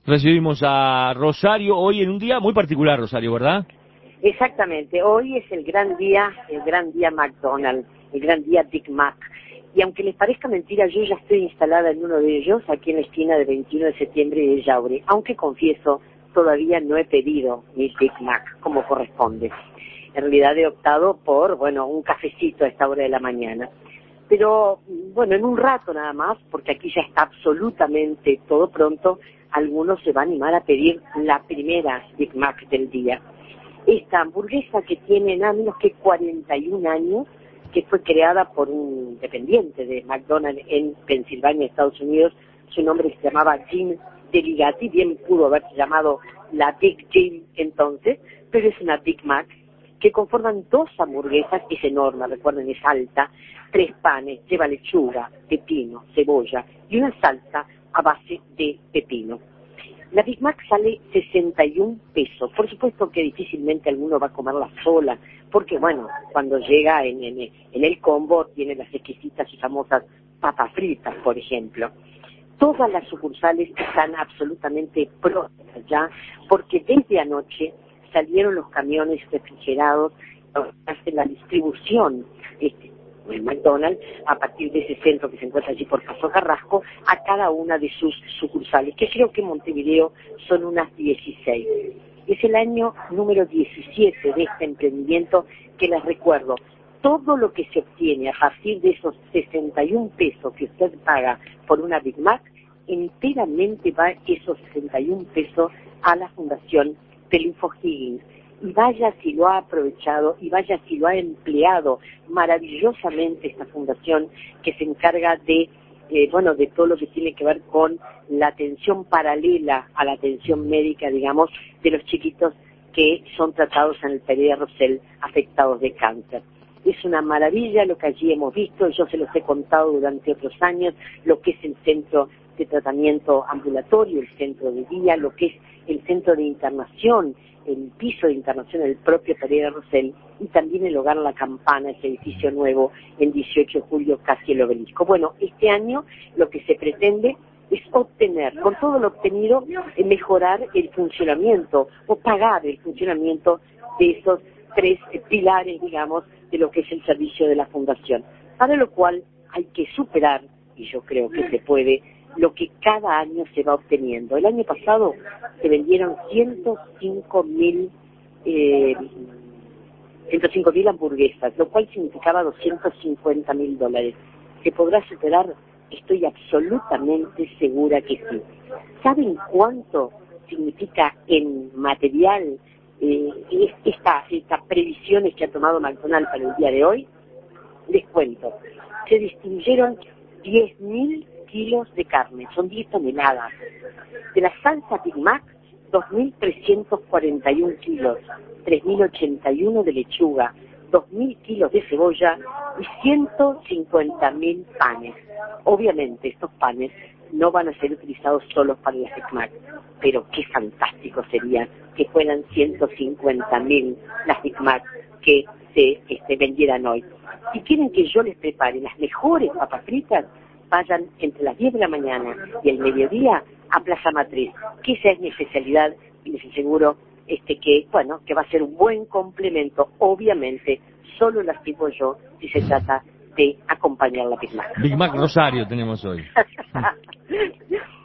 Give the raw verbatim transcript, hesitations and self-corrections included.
recibimos a Rosario hoy en un día muy particular, Rosario, ¿verdad? Exactamente, hoy es el gran día, el gran día McDonald's, el gran día Big Mac. Y aunque les parezca mentira, yo ya estoy instalada en uno de ellos, aquí en la esquina del veintiuno de septiembre de Yaure, aunque confieso, todavía no he pedido mi Big Mac como corresponde. En realidad he optado por, bueno, un cafecito a esta hora de la mañana. Pero, bueno, en un rato nada más, porque aquí ya está absolutamente todo pronto, algunos se va a animar a pedir la primera Big Mac del día. Esta hamburguesa que tiene nada menos que cuarenta y un años, que fue creada por un dependiente de McDonald's en Pensilvania, Estados Unidos. Su nombre se llamaba Jim DeLigatti, bien pudo haberse llamado la Big Jim entonces, pero es una Big Mac que conforman dos hamburguesas, es enorme, recuerden, es alta, tres panes, lleva lechuga, pepino, cebolla y una salsa a base de pepino. La Big Mac sale sesenta y un pesos. Por supuesto que difícilmente alguno va a comerla sola, porque bueno, cuando llega en, en, en el combo tiene las exquisitas y famosas papas fritas, por ejemplo. Todas las sucursales están absolutamente próximas ya, porque desde anoche salieron los camiones refrigerados, hacen la distribución este, en McDonald's, a partir de ese centro que se encuentra allí por Paso Carrasco, a cada una de sus sucursales, que creo que en Montevideo son unas dieciséis. Es el año número diecisiete de este emprendimiento, que les recuerdo, todo lo que se obtiene a partir de esos sesenta y un pesos que usted paga por una Big Mac, enteramente va esos sesenta y un pesos a la Fundación Pelufo Higgins. Y vaya si lo ha aprovechado, y vaya si lo ha empleado maravillosamente esta fundación, que se encarga de, eh, bueno, de todo lo que tiene que ver con la atención paralela a la atención médica, digamos, de los chiquitos que son tratados en el Pereira Rosell afectados de cáncer. Es una maravilla lo que allí hemos visto, yo se los he contado durante otros años, lo que es el centro de tratamiento ambulatorio, el centro de día, lo que es el centro de internación, el piso de internación del propio Pereira Rosell, y también el Hogar La Campana, ese edificio nuevo en dieciocho de julio, casi el Obelisco. Bueno, este año lo que se pretende es obtener, con todo lo obtenido, mejorar el funcionamiento o pagar el funcionamiento de esos tres pilares, digamos, de lo que es el servicio de la Fundación, para lo cual hay que superar, y yo creo que se puede, lo que cada año se va obteniendo. El año pasado se vendieron ciento cinco mil eh, ciento cinco mil hamburguesas, lo cual significaba doscientos cincuenta mil dólares. ¿Se podrá superar? Estoy absolutamente segura que sí. ¿Saben cuánto significa en material eh, esta, estas previsiones que ha tomado McDonald's para el día de hoy? Les cuento. Se distribuyeron diez mil kilos de carne, son diez toneladas. De la salsa Big Mac, dos mil trescientos cuarenta y un kilos, tres mil ochenta y uno de lechuga, dos mil kilos de cebolla y ciento cincuenta mil panes. Obviamente estos panes no van a ser utilizados solos para la Big Mac, pero qué fantástico sería que fueran ciento cincuenta mil las Big Mac que se este, vendieran hoy. Si quieren que yo les prepare las mejores papas fritas, vayan entre las diez de la mañana y el mediodía a Plaza Matriz, que esa es mi especialidad, y les aseguro este que, bueno, que va a ser un buen complemento. Obviamente, solo las sirvo yo si se trata de acompañar la Big Mac. Big Mac Rosario tenemos hoy.